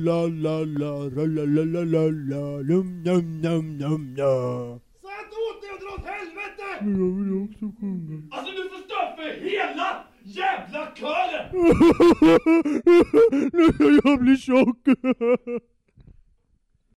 la la la la la la la la lum num num num num. Säg inte åt dig och dra åt helvete! Men jag vill också sjunga. Alltså du förstör för hela jävla kören! Nu ska jag bli tjock.